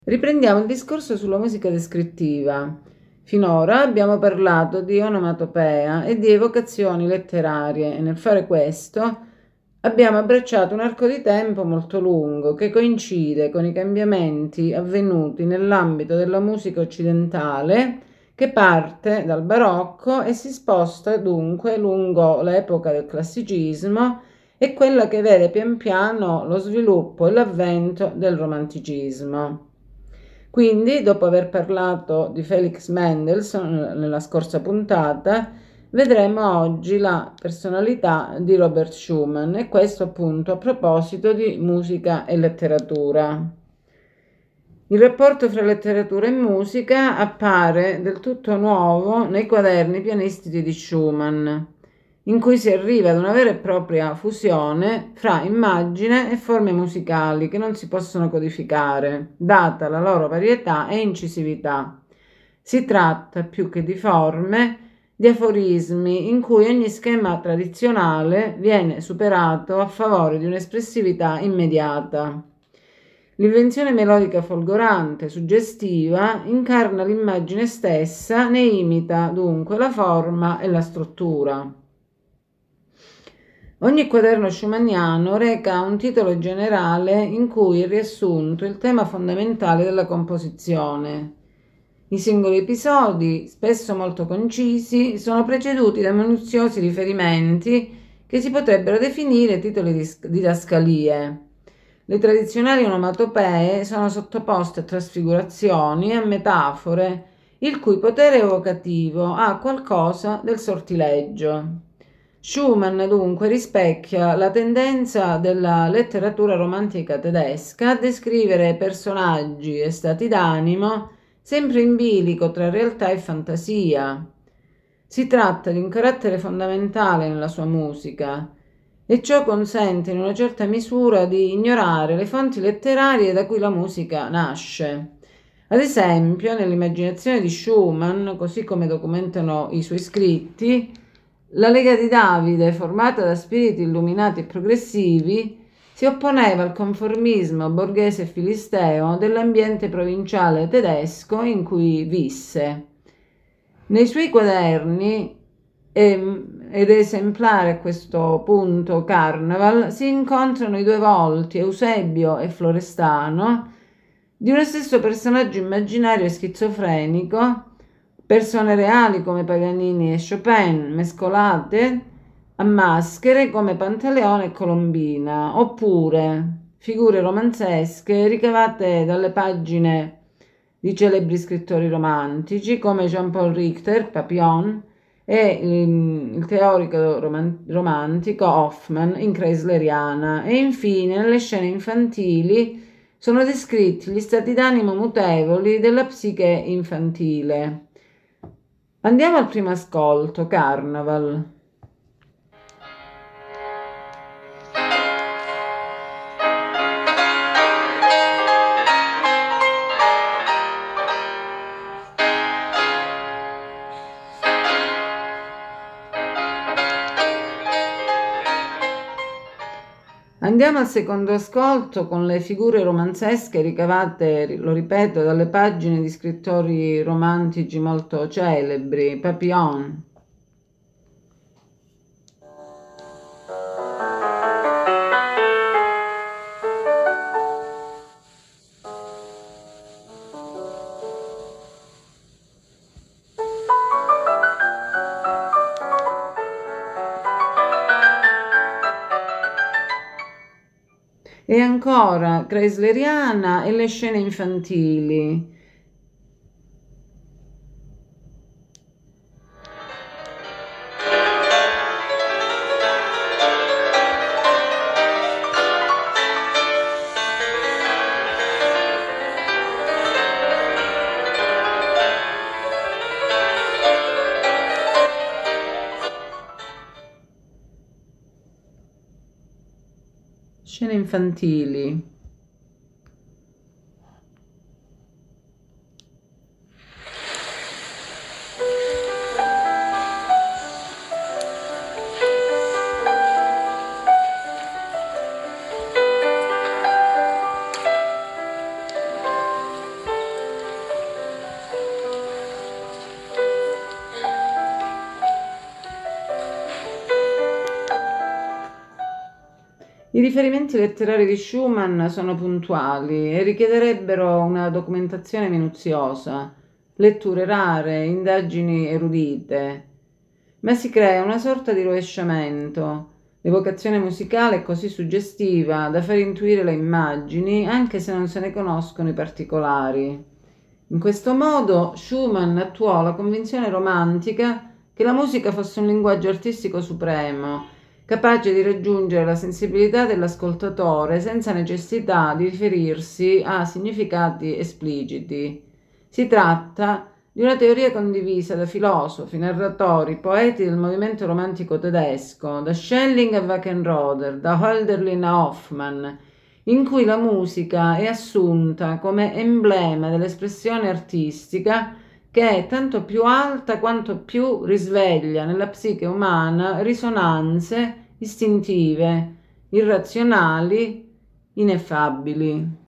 Riprendiamo il discorso sulla musica descrittiva. Finora abbiamo parlato di onomatopea e di evocazioni letterarie e nel fare questo abbiamo abbracciato un arco di tempo molto lungo che coincide con i cambiamenti avvenuti nell'ambito della musica occidentale, che parte dal barocco e si sposta dunque lungo l'epoca del classicismo e quella che vede pian piano lo sviluppo e l'avvento del romanticismo. Quindi, dopo aver parlato di Felix Mendelssohn nella scorsa puntata, vedremo oggi la personalità di Robert Schumann, e questo appunto a proposito di musica e letteratura. Il rapporto fra letteratura e musica appare del tutto nuovo nei quaderni pianistici di Schumann, in cui si arriva ad una vera e propria fusione fra immagine e forme musicali che non si possono codificare, data la loro varietà e incisività. Si tratta, più che di forme, di aforismi in cui ogni schema tradizionale viene superato a favore di un'espressività immediata. L'invenzione melodica folgorante, suggestiva, incarna l'immagine stessa, ne imita dunque la forma e la struttura. Ogni quaderno schumanniano reca un titolo generale in cui è riassunto il tema fondamentale della composizione. I singoli episodi, spesso molto concisi, sono preceduti da minuziosi riferimenti che si potrebbero definire titoli di didascalie. Le tradizionali onomatopee sono sottoposte a trasfigurazioni e a metafore, il cui potere evocativo ha qualcosa del sortileggio. Schumann dunque rispecchia la tendenza della letteratura romantica tedesca a descrivere personaggi e stati d'animo sempre in bilico tra realtà e fantasia. Si tratta di un carattere fondamentale nella sua musica e ciò consente in una certa misura di ignorare le fonti letterarie da cui la musica nasce. Ad esempio, nell'immaginazione di Schumann, così come documentano i suoi scritti, la Lega di Davide, formata da spiriti illuminati e progressivi, si opponeva al conformismo borghese e filisteo dell'ambiente provinciale tedesco in cui visse. Nei suoi quaderni, ed esemplare a questo punto Carnaval, si incontrano i due volti, Eusebio e Florestano, di uno stesso personaggio immaginario e schizofrenico, persone reali come Paganini e Chopin, mescolate a maschere come Pantaleone e Colombina, oppure figure romanzesche ricavate dalle pagine di celebri scrittori romantici come Jean-Paul Richter, Papillon, e il teorico romantico Hoffmann in Kreisleriana, e infine nelle scene infantili sono descritti gli stati d'animo mutevoli della psiche infantile. Andiamo al primo ascolto, Carnaval. Andiamo al secondo ascolto con le figure romanzesche ricavate, lo ripeto, dalle pagine di scrittori romantici molto celebri, Papillon. E ancora Kreisleriana e le scene infantili. Scene infantili. I riferimenti letterari di Schumann sono puntuali e richiederebbero una documentazione minuziosa, letture rare, indagini erudite, ma si crea una sorta di rovesciamento. L'evocazione musicale è così suggestiva da far intuire le immagini anche se non se ne conoscono i particolari. In questo modo Schumann attuò la convinzione romantica che la musica fosse un linguaggio artistico supremo, capace di raggiungere la sensibilità dell'ascoltatore senza necessità di riferirsi a significati espliciti. Si tratta di una teoria condivisa da filosofi, narratori, poeti del movimento romantico tedesco, da Schelling a Wackenroder, da Hölderlin a Hoffmann, in cui la musica è assunta come emblema dell'espressione artistica che è tanto più alta quanto più risveglia nella psiche umana risonanze istintive, irrazionali, ineffabili.